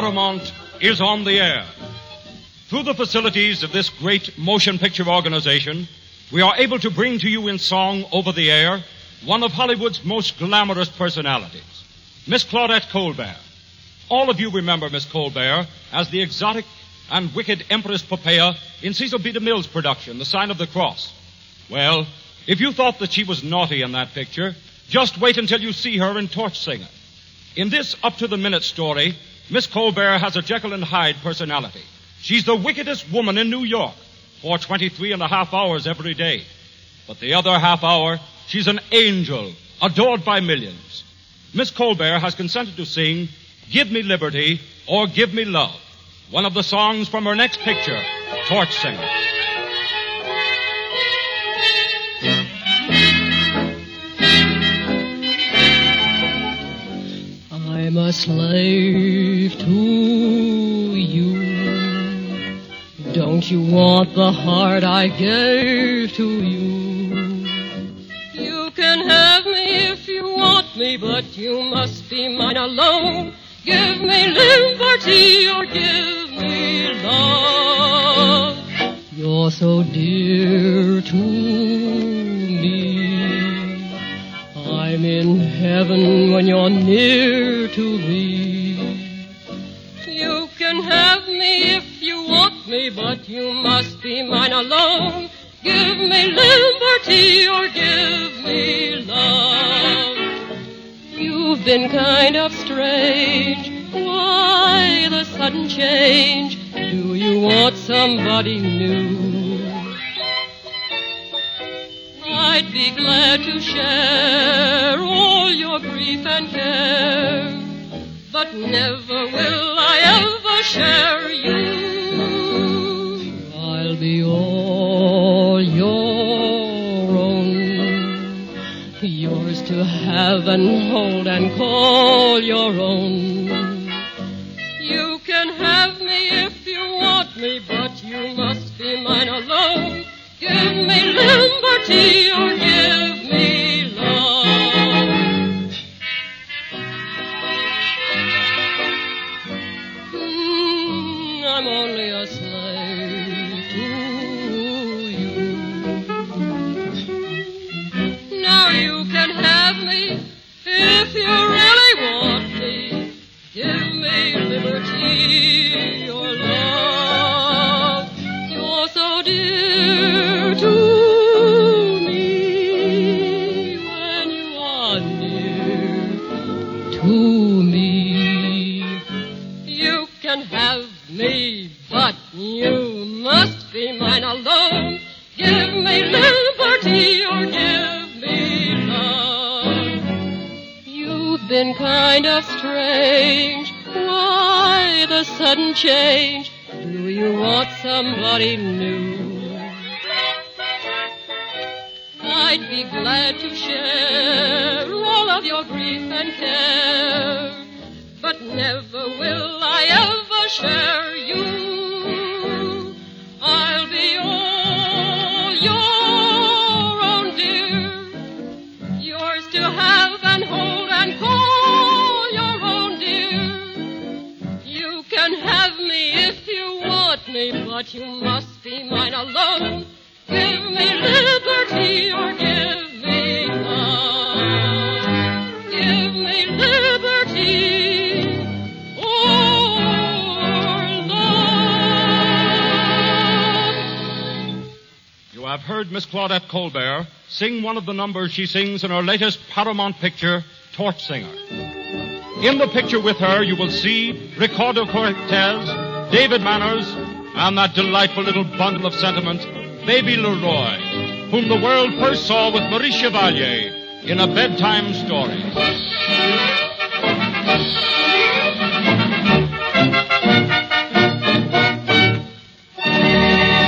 Paramount is on the air. Through the facilities of this great motion picture organization, we are able to bring to you in song over the air one of Hollywood's most glamorous personalities, Miss Claudette Colbert. All of you remember Miss Colbert as the exotic and wicked Empress Poppaea in Cecil B. DeMille's production, The Sign of the Cross. Well, if you thought that she was naughty in that picture, just wait until you see her in Torch Singer. In this up-to-the-minute story, Miss Colbert has a Jekyll and Hyde personality. She's the wickedest woman in New York for 23 and a half hours every day. But the other half hour, she's an angel, adored by millions. Miss Colbert has consented to sing Give Me Liberty or Give Me Love, one of the songs from her next picture, Torch Singer. I'm a slave to you. Don't you want the heart I gave to you? You can have me if you want me, but you must be mine alone. Give me liberty or give me love. You're so dear to me. I'm in heaven when you're near to me. You can have me if you want me, but you must be mine alone. Give me liberty or give me love. You've been kind of strange. Why the sudden change? Do you want somebody new? I'd be glad to share all your grief and care, but never will I ever share you. I'll be all your own, yours to have and hold and call your own. You can have me if you want me, but you must be mine alone. Give me liberty or give me love. I'm only a slave to you. Now you can have me if you really want me. Give me liberty or love. You're so dear to me when you are near to me. You can have me, but you must be mine alone. Give me liberty or give me love. You've been kind of strange. Why the sudden change? Do you want somebody new? I'd be glad to share all of your grief and care, but never will I ever share you. I'll be all your own, dear, yours to have and hold and call your own, dear. You can have me if you want me, but you must be mine alone. Give me liberty or give me love. Give me liberty or love. You have heard Miss Claudette Colbert sing one of the numbers she sings in her latest Paramount picture, Torch Singer. In the picture with her, you will see Ricardo Cortez, David Manners, and that delightful little bundle of sentiment, Baby Leroy, whom the world first saw with Maurice Chevalier in A Bedtime Story.